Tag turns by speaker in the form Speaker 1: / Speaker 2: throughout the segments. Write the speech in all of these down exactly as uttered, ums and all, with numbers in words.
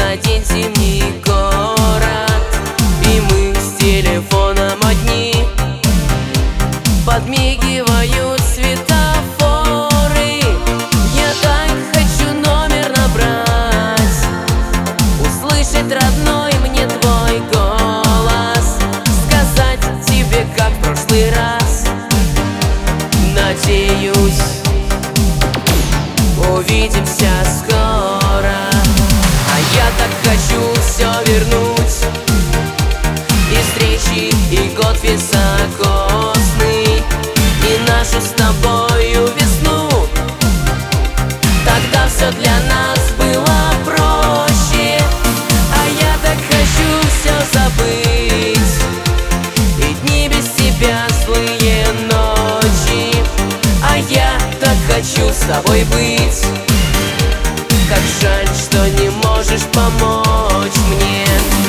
Speaker 1: один зимний город, и мы с телефоном одни. Подмигивают светофоры. Я так хочу номер набрать, услышать родной мне твой голос, сказать тебе, как в прошлый раз. Надеюсь, увидимся скоро. А я так хочу все вернуть, и встречи, и год високосный, и нашу с тобою весну. Тогда все для нас было проще. А я так хочу все забыть, и дни без тебя злые ночи. А я так хочу с тобой быть. Как жаль, что не можешь помочь мне.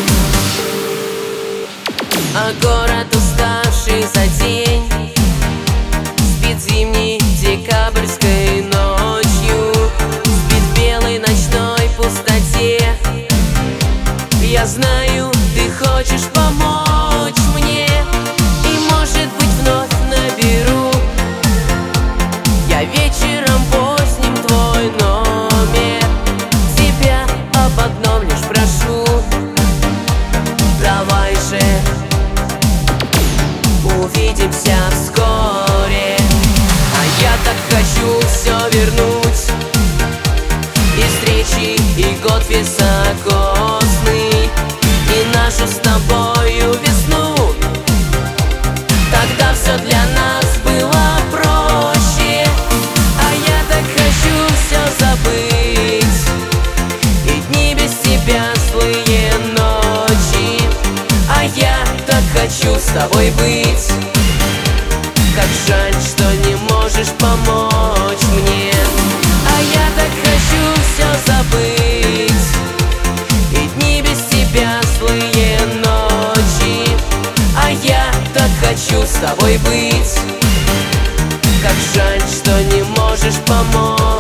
Speaker 1: А город, уставший за день, спит зимней декабрьской ночью, спит в белой ночной пустоте. Я знаю, ты хочешь помочь мне, и, может быть, вновь наберу я вечером поздним твой номер. Тебя об одном лишь прошу: давай же увидимся вскоре. А я так хочу все вернуть, и встречи, и год високосный, и нашу с тобою весну. Тогда все для нас было проще. А я так хочу все забыть, и дни без тебя злые ночи. А я так хочу с тобой быть. Как жаль, что не можешь помочь мне. А я так хочу все забыть, и дни без тебя злые ночи. А я так хочу с тобой быть. Как жаль, что не можешь помочь.